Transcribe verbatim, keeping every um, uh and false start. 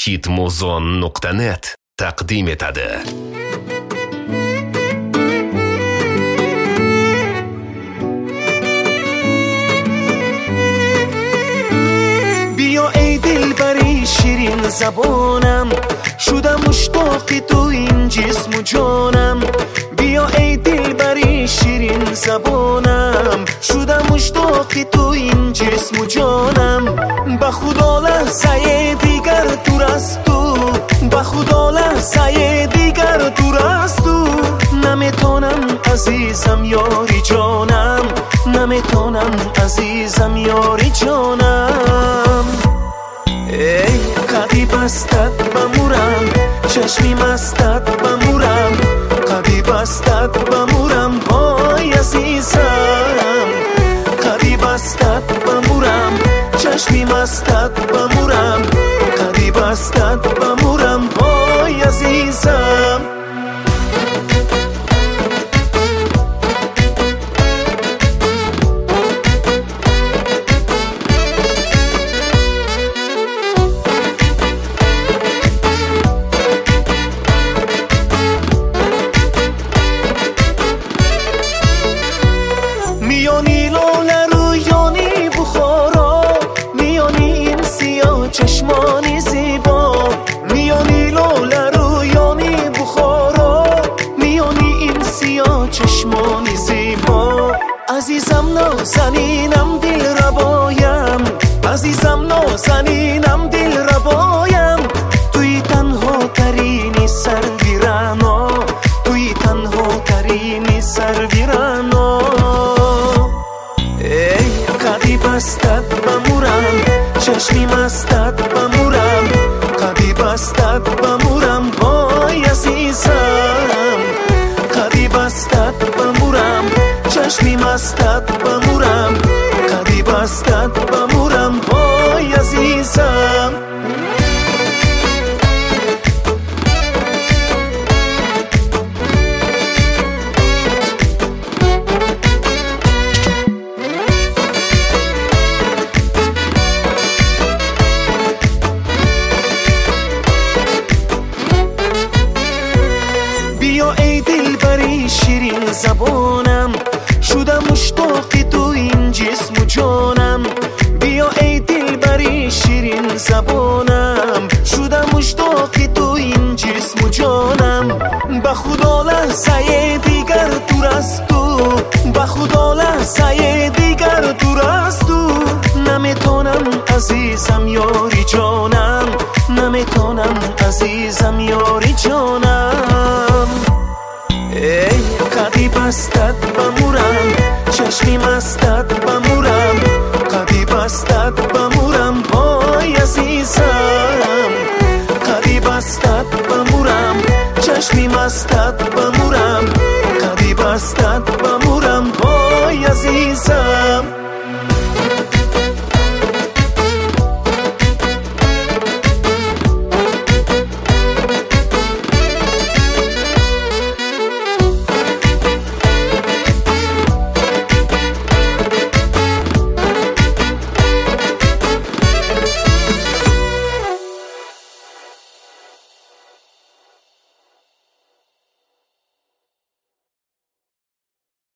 hitmuzon nuqta net taqdim etadi. بیا ای دلبری شیرین زبانم، شدم مشتاق تو این جسم و جانم. بیا ای دلبری شیرین زبانم، شدم مشتاق تو این جسم و جانم. به خدا لحظه دیگر دور از تو، به خدا لحظه دیگر دور از تو. نمیتونم عزیزم یاری جانم، نمیتونم عزیزم یاری جانم. ای قدی بستت بمورم، چشمی مستت بمورم، قدی بستت بمورم وای عزیزم. قدی بستت بمورم، چشمی مستت بمورم، قدی بستت بمورم وای عزیزم. میانی لاله رویانی بخارا، میانی این سیاه چشمانی زیبا. میانی لاله رویانی بخارا، میانی این سیاه چشمانی زیبا. عزیزم نازنینم دل ربایم، عزیزم نازنینم دل ربایم. توی تنها ترینی سرویرانا، توی تنها ترینی سرویرانا. قدی بستت بمورم، چشمی مستت بمورم، قدی بستت بمورم وای عزیزم. قدی بستت بمورم، چشمی مستت بمورم، قدی بستت بمورم وای عزیزم. بیا ای دلبری شیرین زبانم، شدم مشتاق تو این جسم و جانم. بیا ای دلبری شیرین زبانم، شدم مشتاق تو این جسم و جانم. به خدا لحظه دیگر دور از تو، به خدا لحظه دیگر دور از تو. نمیتونم عزیزم یاری جانم، نمیتونم عزیزم یاری جانم. ای قدی بستت بمورم، چشمی مستت بمورم، قدی بستت بمورم وای عزیزم. قدی بستت بمورم، چشمی مستت